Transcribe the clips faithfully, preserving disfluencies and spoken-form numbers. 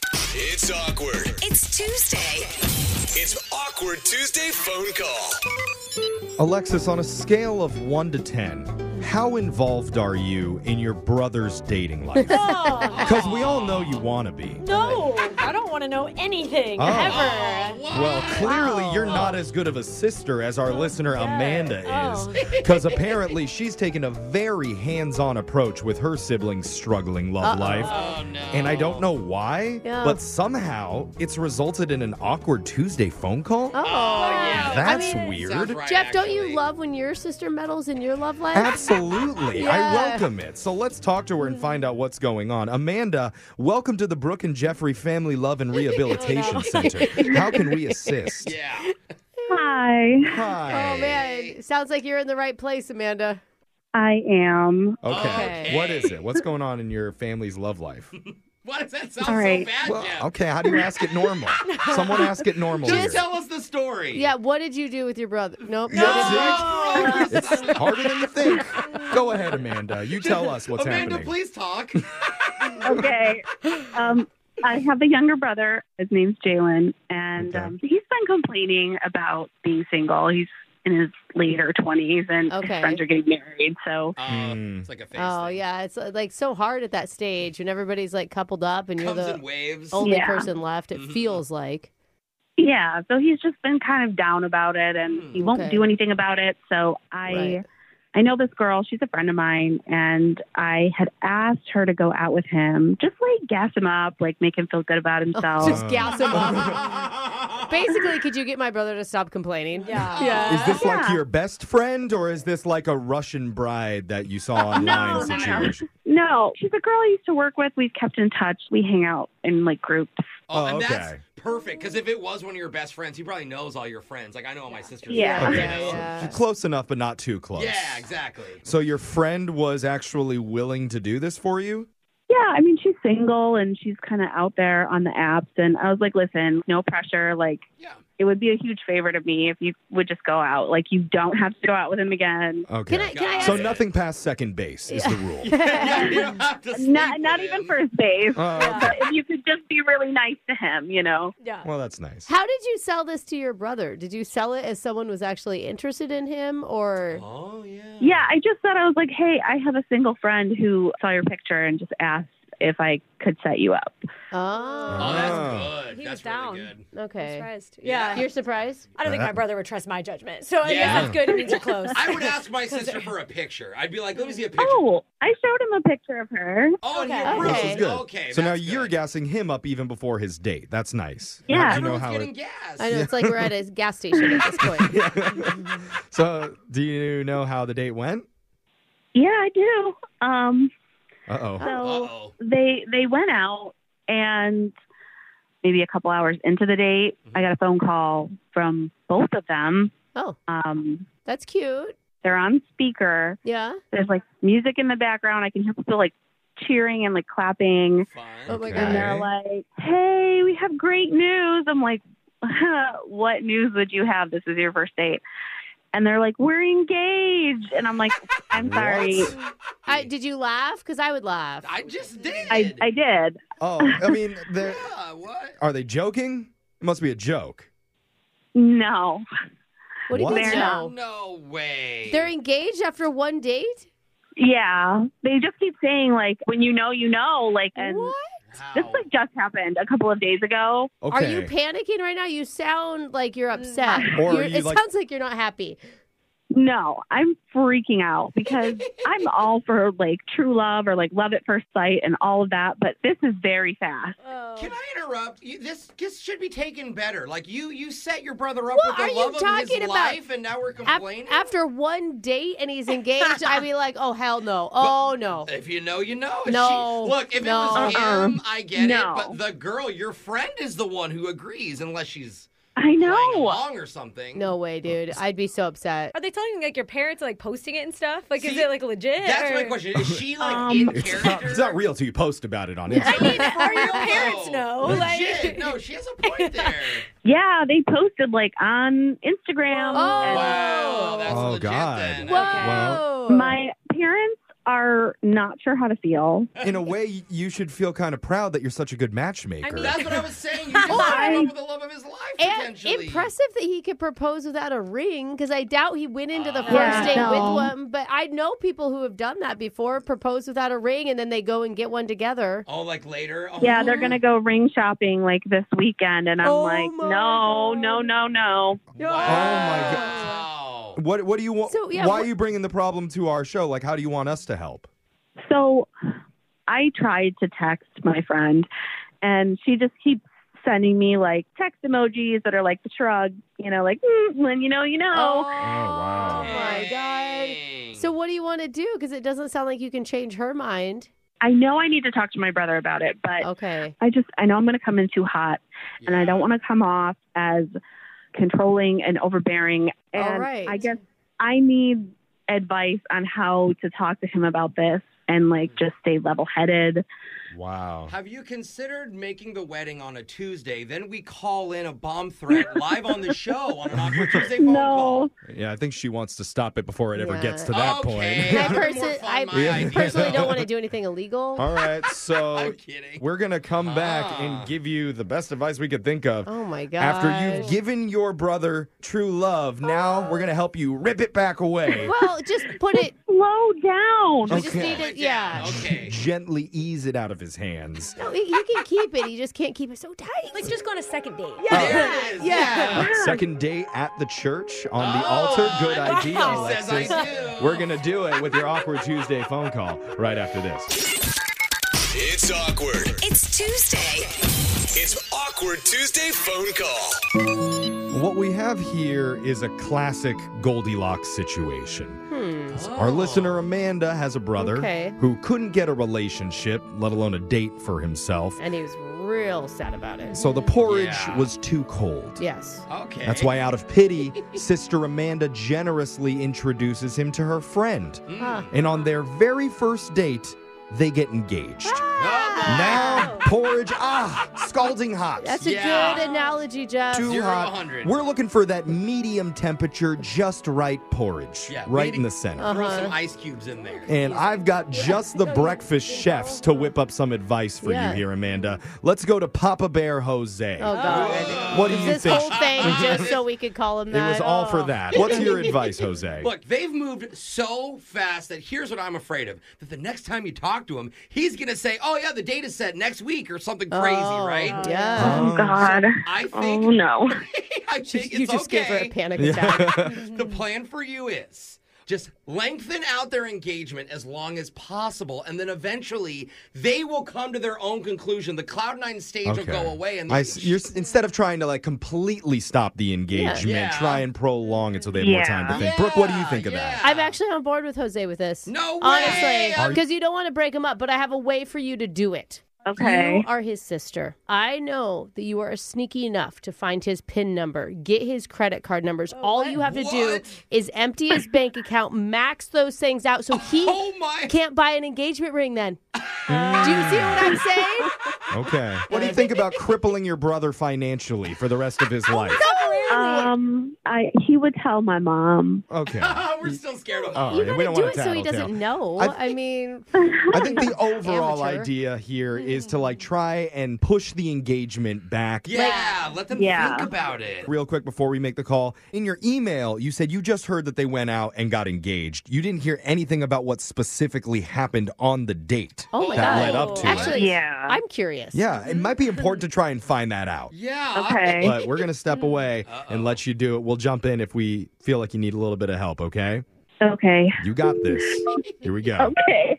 It's awkward. It's Tuesday. It's Awkward Tuesday phone call. Alexis, on a scale of one to ten, how involved are you in your brother's dating life? Because we all know you want to be. No, I don't want to know anything, Oh. ever. Well, clearly Wow. you're not as good of a sister as our listener Yeah. Amanda Oh. is. Because apparently she's taken a very hands-on approach with her siblings' struggling love Uh-oh. life. Oh, no. And I don't know why, Yeah. but somehow it's resulted in an awkward Tuesday phone call. Oh, yeah. That's I mean, weird. Sounds right, Jeff, don't actually. you love when your sister meddles in your love life? Absolutely. I Yeah. welcome it. So let's talk to her and find out what's going on. Amanda, welcome to the Brooke and Jeffrey Family Love and Rehabilitation Center. How can we assist? Yeah. Hi, Hi. Oh, man. Sounds like you're in the right place, Amanda. I am. Okay. Okay. What is it? What's going on in your family's love life? Why does that sound All right. so bad, Well, Jeff? okay, how do you ask it normal? Someone ask it normal Just here. tell us the story. Yeah, what did you do with your brother? Nope. No. No. It's harder than you think. Go ahead, Amanda. You tell us what's Amanda, happening. please talk. Okay. Um, I have a younger brother. His name's Jalen, and Okay. um, he's been complaining about being single. He's in his later twenties, and Okay. his friends are getting married. So, Uh, Mm. It's like a face Oh, thing. yeah. It's uh, like so hard at that stage when everybody's like coupled up and you're Comes the in waves. only Yeah. person left, it Mhm. feels like. yeah. So he's just been kind of down about it, and Hmm. he won't Okay. do anything about it. So I. Right. I know this girl, she's a friend of mine, and I had asked her to go out with him, just like gas him up, like make him feel good about himself. Just gas him up. Basically, could you get my brother to stop complaining? Yeah. Yeah. Is this like Yeah. your best friend, or is this like a Russian bride that you saw online no, no, no. situation? No, she's a girl I used to work with. We've kept in touch. We hang out in like groups. Oh, Oh, and that's okay. perfect. Because if it was one of your best friends, he probably knows all your friends. Like, I know all my sister's Yeah. friends. Okay. you know? Yeah. Close enough, but not too close. Yeah, exactly. So your friend was actually willing to do this for you? Yeah, I mean, she's single and she's kind of out there on the apps. And I was like, listen, no pressure. Like, Yeah. it would be a huge favor to me if you would just go out. Like, you don't have to go out with him again. Okay. Can I, can I so ask? nothing past second base is the rule. Yeah, you don't have to sleep Not, not with even him. first base. Oh, okay. But if you could just be really nice to him, you know? Yeah. Well, that's nice. How did you sell this to your brother? Did you sell it as someone was actually interested in him or? Oh, yeah. Yeah, I just said, I was like, hey, I have a single friend who saw your picture and just asked if I could set you up. Oh, Oh, that's Oh. good. He that's was down. really good. I'm okay. surprised. Yeah. Yeah. You're surprised? I don't think Uh, my brother would trust my judgment. So I Yeah. guess that's good. It means you're close. I would ask my sister for a picture. I'd be like, let me see a picture. Oh, I showed him a picture of her. Oh, and he Okay. approved. This is good. Okay, so now that's you're good. gassing him up even before his date. That's nice. Yeah. Now, do you know Everyone's how getting it... gas. I know. It's like we're at a gas station at this point. So do you know how the date went? Yeah, I do. Um, Uh-oh. so Uh-oh. they they went out, and maybe a couple hours into the date, I got a phone call from both of them. Oh, Um, that's cute. they're on speaker. Yeah. There's like music in the background. I can hear people like cheering and like clapping. Fun. Oh, my Okay. God. And they're like, "Hey, we have great news." I'm like, "What news would you have? This is your first date." And they're like, "We're engaged." And I'm like, "I'm sorry." What? I, did you laugh? Because I would laugh. I just did. I I did. Oh, I mean, they're- Yeah, what? are they joking? It must be a joke. No. What do you What? mean? They're No? No way. They're engaged after one date? Yeah. They just keep saying like, "When you know, you know." Like, and What? How? this like just happened a couple of days ago. Okay. Are you panicking right now? You sound like you're upset. Or You're- are you it like- sounds like you're not happy. No, I'm freaking out because I'm all for like true love or like love at first sight and all of that, but this is very fast. Oh. Can I interrupt? You, this this should be taken better. Like you, you set your brother up What with the are you love of talking his about? life, and now we're Af- complaining. after one date and he's engaged, I'd be like, oh, hell no. Oh, no. If you know, you know. If No. She, look, if No. it was Uh-uh. him, I get No. it. But the girl, your friend, is the one who agrees, unless she's I playing know. along or something. No way, dude. I'd be so upset. Are they telling like your parents are, like posting it and stuff? Like, is See, it like legit? That's or... my question. Is she like Um, in It's character? not, it's not real till you post about it on I Instagram. mean, are your No. parents know? Legit. Like, No, she has a point there. Yeah, they posted like on Instagram. Oh. and Wow, that's Oh, legit God. then. Whoa. Okay. Well- My parents are not sure how to feel. In a way, you should feel kind of proud that you're such a good matchmaker. I mean, That's what I was saying. You just signed up with the love of his life, And potentially. impressive that he could propose without a ring, because I doubt he went into the first Yeah, date no. with one. But I know people who have done that before, propose without a ring, and then they go and get one together. Oh, like later? Oh. Yeah, they're going to go ring shopping like this weekend. And I'm Oh like, my no, God. no, no, no. Oh, my God. Wow. What, what do you want? So, yeah, why what- are you bringing the problem to our show? Like, how do you want us to help? So I tried to text my friend, and she just keeps sending me like text emojis that are like the shrug, you know, like, mm, when you know, you know. Oh, wow. my God. Dang. So what do you want to do? Because it doesn't sound like you can change her mind. I know I need to talk to my brother about it, but Okay. I just, I know I'm going to come in too hot, and I don't want to come off as controlling and overbearing. And All right. I guess I need advice on how to talk to him about this and like just stay level headed. Wow. Have you considered making the wedding on a Tuesday? Then we call in a bomb threat live on the show on an Awkward Tuesday phone call. No. Yeah, I think she wants to stop it before it ever Yeah. gets to that Okay. point. I, That'd be more person- fun, I my idea. personally don't want to do anything illegal. All right, so I'm kidding. we're going to come back Ah. and give you the best advice we could think of. Oh, my God. After you've given your brother true love, now we're going to help you rip it back away. Well, just put it. Slow down. We just Okay. need it. Yeah. Okay. Gently ease it out of his hands. No, he, he can keep it. He just can't keep it so tight. Like, just go on a second date. There it is. Yeah. Second date at the church on the Oh, altar. Good I like idea, how he says I Alexis. do. We're going to do it with your Awkward Tuesday phone call right after this. It's awkward. It's Tuesday. It's Awkward Tuesday phone call. What we have here is a classic Goldilocks situation. Our listener Amanda has a brother Okay. who couldn't get a relationship, let alone a date for himself. And he was real sad about it. So the porridge Yeah. was too cold. Yes. Okay. That's why, out of pity, Sister Amanda generously introduces him to her friend. Huh. And on their very first date, they get engaged. Oh, Now, porridge, ah, scalding hot. That's a Yeah. good analogy, Jeff. Too Zero to hot. one hundred. We're looking for that medium temperature, just right porridge. Yeah, right medi- in the center. Uh, Throw Uh-huh. some ice cubes in there. And I've got just the breakfast chefs to whip up some advice for Yeah. you here, Amanda. Let's go to Papa Bear Jose. Oh, God. What do Is you this think? whole thing just so we could call him It that? was all for Oh. that. What's your advice, Jose? Look, they've moved so fast that here's what I'm afraid of. That the next time you talk to him, he's going to say, oh, yeah, the date is set next week or something crazy, Oh, right? Yeah. Oh, God. I think, Oh, no. I think You it's just okay. gave her a panic attack. The plan for you is just lengthen out their engagement as long as possible, and then eventually they will come to their own conclusion. The Cloud Nine stage will go away, and I they, s- you're, s- instead of trying to like completely stop the engagement, Yeah. try and prolong it so they have more time to Yeah. think. Brooke, what do you think of Yeah. that? I'm actually on board with Jose with this. No way! Honestly, Are- because you don't want to break him up, but I have a way for you to do it. Okay. You are his sister. I know that you are sneaky enough to find his PIN number, get his credit card numbers. All you have to do What? is empty his bank account, max those things out so he Oh my! can't buy an engagement ring then. Do you see what I'm saying? Okay. What do you think about crippling your brother financially for the rest of his life? Um, I he would tell my mom. Okay. We're still scared of him. All You right, we gotta don't do want it to so he tattletale. doesn't know. I- I, mean, I think the overall Amateur. idea here is to like try and push the engagement back. Yeah, let them Yeah. think about it. Real quick before we make the call, in your email, you said you just heard that they went out and got engaged. You didn't hear anything about what specifically happened on the date oh my that God. led up to Actually, it. Yeah. I'm curious. Yeah, it might be important to try and find that out. Yeah. Okay. But we're going to step away and let you do it. We'll jump in if we feel like you need a little bit of help, okay? Okay. You got this. Here we go. Okay.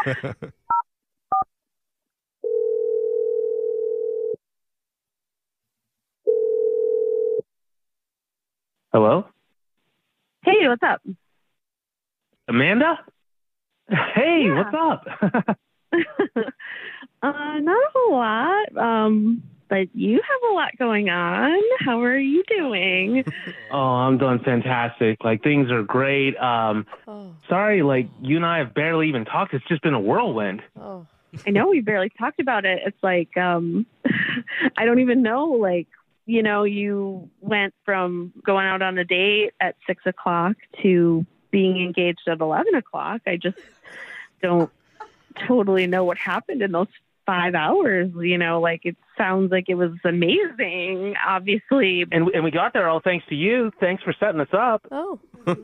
Hello? Hey, what's up? Amanda? Hey, Yeah. what's up? uh, not a whole lot. Um, but you have a lot going on. How are you doing? oh, I'm doing fantastic. Like, things are great. Um, Oh, sorry, like, you and I have barely even talked. It's just been a whirlwind. oh. I know we barely talked about it. It's like, um, I don't even know, like, you know, you went from going out on a date at six o'clock to being engaged at eleven o'clock. I just don't totally know what happened in those five hours. You know, like it sounds like it was amazing, obviously. And and we got there all thanks to you. Thanks for setting us up. Oh.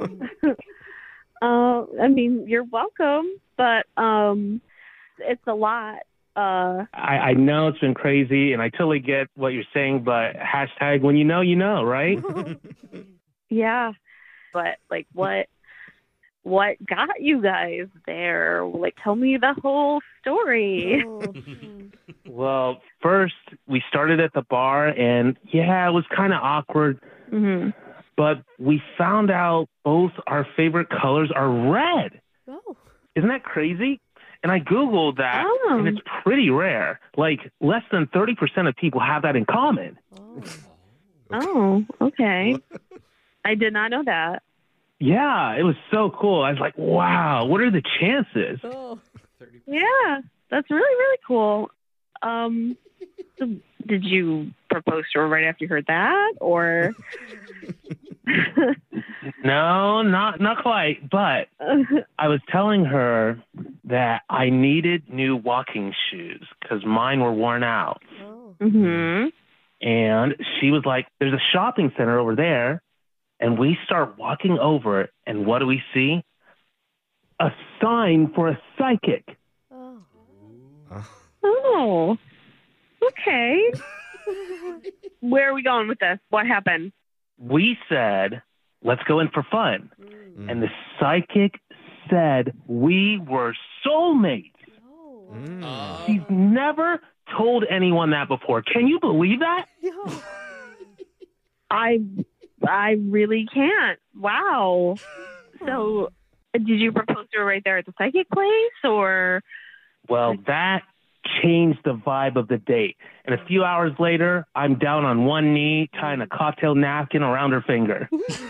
Uh, I mean, you're welcome, but um, it's a lot. Uh, I, I know it's been crazy, and I totally get what you're saying, but hashtag when you know, you know, right? yeah, but like what? What got you guys there? Like, tell me the whole story. Oh. Well, first, we started at the bar, and yeah, it was kind of awkward. Mm-hmm. But we found out both our favorite colors are red. Oh. Isn't that crazy? And I Googled that, Oh. and it's pretty rare. Like, less than thirty percent of people have that in common. Oh. Oh, okay. I did not know that. Yeah, it was so cool. I was like, wow, what are the chances? Oh. Yeah, that's really, really cool. Um, so did you propose to her right after you heard that, or? No, not not quite. But I was telling her that I needed new walking shoes because mine were worn out. Oh. hmm And she was like, there's a shopping center over there. And we start walking over it. And what do we see? A sign for a psychic. Oh. Oh, okay. Where are we going with this? What happened? We said, let's go in for fun. Mm. And the psychic said we were soulmates. Oh. Uh, She's never told anyone that before. Can you believe that? Oh. I, I really can't. Wow. So, did you propose to her right there at the psychic place, or? Well, that changed the vibe of the date. And a few hours later, I'm down on one knee, tying a cocktail napkin around her finger.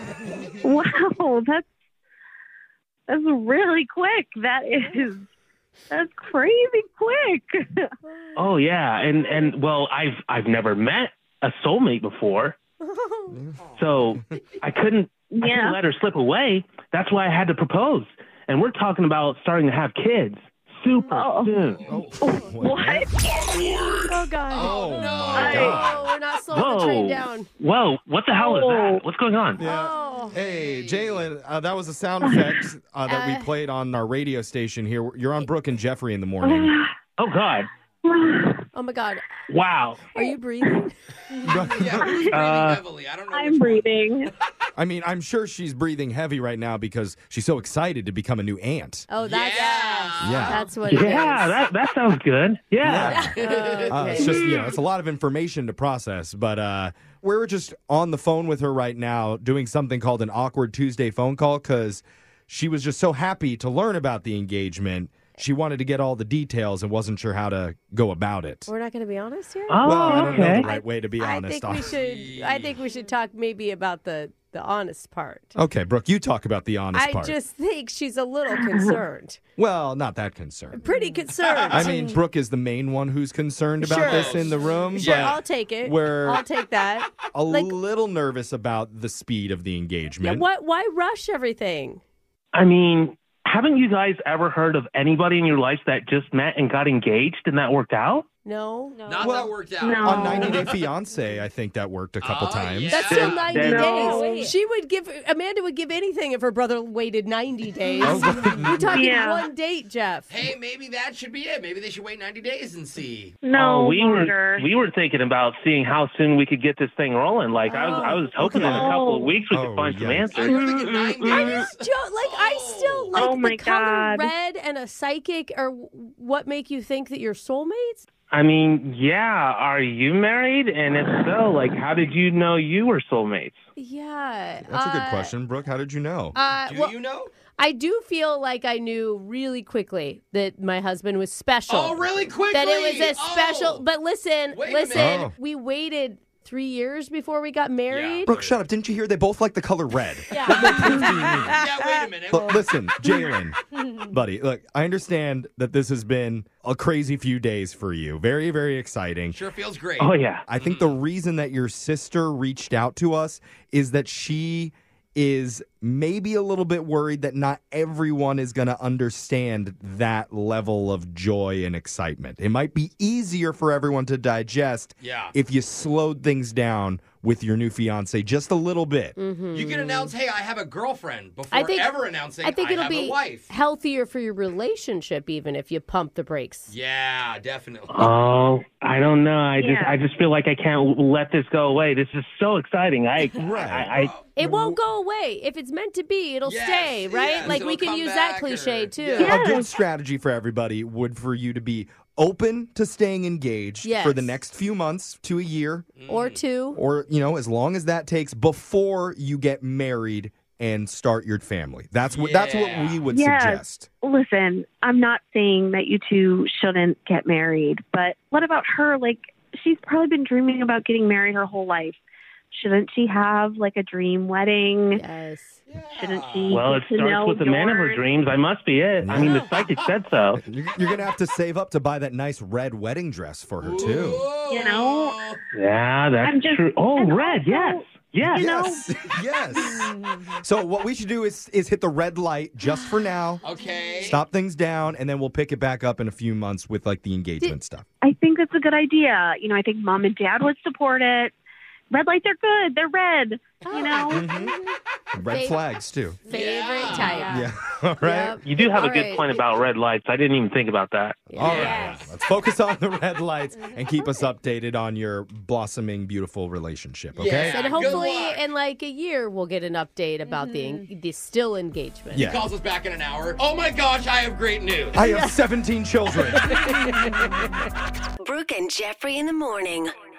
Wow, that's that's really quick. That is that's crazy quick. Oh yeah, and and well, I've I've never met a soulmate before, so I couldn't I Yeah. couldn't let her slip away. That's why I had to propose. And we're talking about starting to have kids super Oh. soon. What? Oh, God. Oh, no. my Oh, God. we're not slowing the train Whoa, down. whoa! What the hell is Oh. that? What's going on? Yeah. Oh. Hey, Jalen, uh, that was a sound effect uh, that Uh. we played on our radio station here. You're on Brooke and Jeffrey in the morning. Oh God! Oh, my God. Wow! Are you breathing? yeah, who's breathing Uh, heavily? I don't know. I'm which one. breathing. I mean, I'm sure she's breathing heavy right now because she's so excited to become a new aunt. Oh, that's Yeah. Yeah. that's what it is. Yeah, that that sounds good. Yeah. Uh, it's just, you know, it's a lot of information to process, but uh, we're just on the phone with her right now doing something called an Awkward Tuesday phone call because she was just so happy to learn about the engagement. She wanted to get all the details and wasn't sure how to go about it. We're not going to be honest here? Oh, Well, I don't know okay. the right way to be I honest. think we should I think we should talk maybe about the the honest part. Okay, Brooke, you talk about the honest I part. just think she's a little concerned. Well, not that concerned. Pretty concerned. I mean, Brooke is the main one who's concerned about Sure. this in the room, sure, but I'll take it. we're- I'll take that. a like- little nervous about the speed of the Yeah, engagement. what why rush everything? I mean, haven't you guys ever heard of anybody in your life that just met and got engaged and that worked out? No. Not Well, that worked out. no. On ninety Day Fiance, I think that worked a couple Oh, times. yeah. That's still ninety Then- No. days. She would give Amanda would give anything if her brother waited ninety days. Oh, You're talking Yeah. one date, Jeff. Hey, maybe that should be it. Maybe they should wait ninety days and see. No oh, we longer. were we were thinking about seeing how soon we could get this thing rolling. Like I was I was hoping in a couple of weeks we Oh, could find some yikes. answers. You're thinking nine days? Joe, like I still like Oh, my the color God. red and a psychic. Or what make you think that you're soulmates? I mean, yeah, are you married? And if so, like how did you know you were soulmates? Yeah, That's a good uh, question, Brooke. How did you know? Uh, Do well, you know? I do feel like I knew really quickly that my husband was special. Oh, really quickly? That it was a special. Oh. But listen, Wait a listen. minute. Oh. We waited three years before we got married. Brooke, shut up. Didn't you hear they both like the color red? Yeah. Yeah, wait a minute. Look, listen, Jalen, buddy, look, I understand that this has been a crazy few days for you. Very, very exciting. Sure feels great. Oh yeah. I think the reason that your sister reached out to us is that she is maybe a little bit worried that not everyone is going to understand that level of joy and excitement. It might be easier for everyone to digest Yeah. if you slowed things down with your new fiance just a little bit. Mm-hmm. You can announce, hey, I have a girlfriend before I think- ever announcing I think I it'll have be a wife. healthier for your relationship even if you pump the brakes. Yeah, definitely. Oh, I don't know. I just Yeah. I just feel like I can't let this go away. This is so exciting. I Right. I, I It won't go away. If it's meant to be, it'll Yes, stay, right? yes, like it'll we can come use that back cliche or- too. Yeah. A good strategy for everybody would for you to be open to staying engaged Yes. for the next few months to a year, Or two. or, you know, as long as that takes before you get married and start your family. That's what that's what Yeah. we would Yes. suggest. Listen, I'm not saying that you two shouldn't get married, but what about her? Like, she's probably been dreaming about getting married her whole life. Shouldn't she have like a dream wedding? Yes. Shouldn't she? well, it get to know starts with the man of her yours? dreams. I must be it. I mean, the psychic said so. You're, you're going to have to save up to buy that nice red wedding dress for her, too. You know? Yeah, that's I'm just- true. Oh, and red, also- yes. Yes. You know? Yes, yes. So what we should do is is hit the red light just for now. Okay. Stop things down, and then we'll pick it back up in a few months with like the engagement stuff. I think that's a good idea. You know, I think mom and dad would support it. Red lights are good. They're red. You know? Mm-hmm. Red Fav- flags too. Favorite Yeah. type. Yeah. All right. Yep. You do have a All good right. point about red lights. I didn't even think about that. All right. Yes. Let's focus on the red lights and keep us updated on your blossoming, beautiful relationship. Okay. Yeah. And Good hopefully luck. in like a year we'll get an update about Mm-hmm. the the still engagement. Yeah. Calls us back in an hour. Oh my gosh, I have great news. I have seventeen children. Brooke and Jeffrey in the morning.